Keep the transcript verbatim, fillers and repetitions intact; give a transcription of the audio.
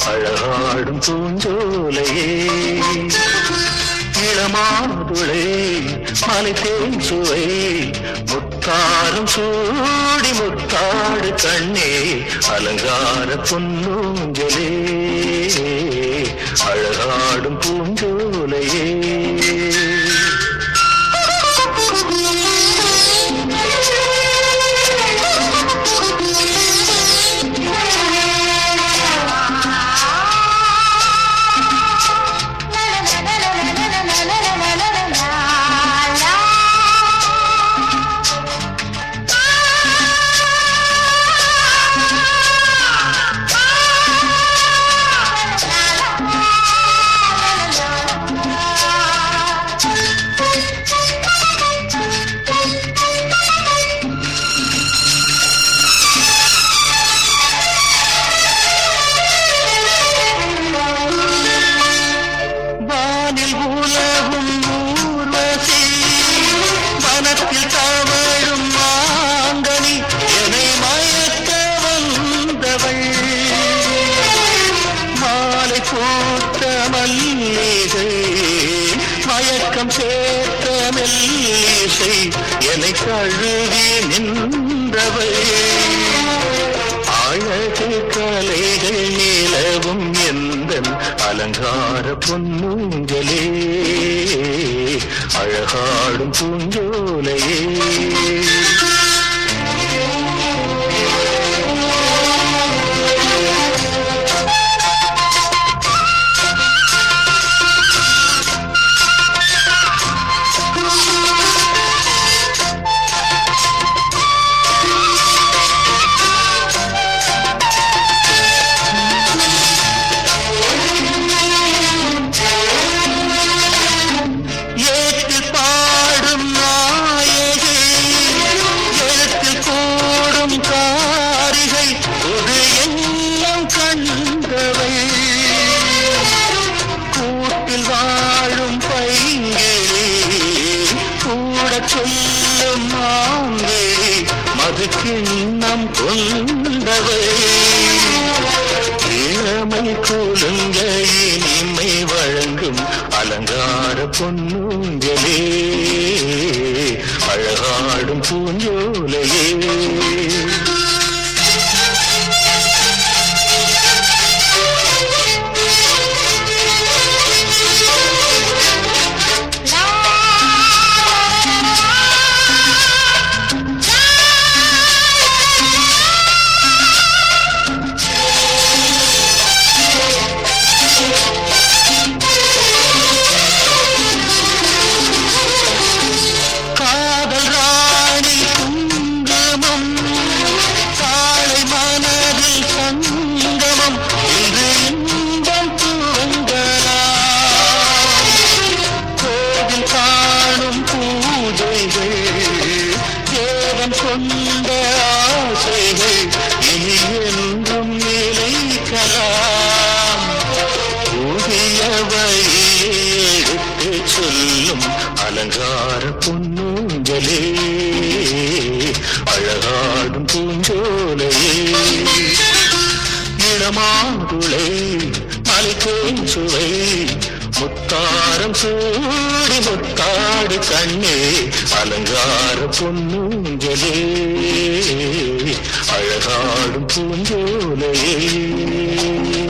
அழகாடும் பூஞ்சோலையே இளமாதுளே மலை தேன் சுவை முத்தாரும் சூடி முத்தாடு கண்ணே அலங்கார பொன்னூஞ்சலே அழகாடும் பூஞ்சோலையே மயக்கம் சேர்த்த மெல்லிசை என்னை தழுவி நின்றவை அழகு கலைகள் நிலவும் எந்த அலங்கார பொன்னூஞ்சலே அழகாடும் பூஞ்சோலையே சொல்லும் மாங்கே மதுக்கிண்ணம் கொண்டவை இளமை கொழுங்க இனிமை வழங்கும் அலங்கார பொன்னூஞ்சலே அழகாடும் பூஞ்சோலையே கொண்ட ஆசைகள் இனி என்றும் நிலைக்கலாம் புதிய வழியை எடுத்து சொல்லும் அலங்கார பொன்னூஞ்சலே அழகாடும் பூஞ்சோலையே இளமாதுளை மலை தேன் சுவை முத்தாரம் சூடி முத்தாடு கண்ணே அலங்கார பொன்னூஞ்சலே அழகாடும் பூஞ்சோலையே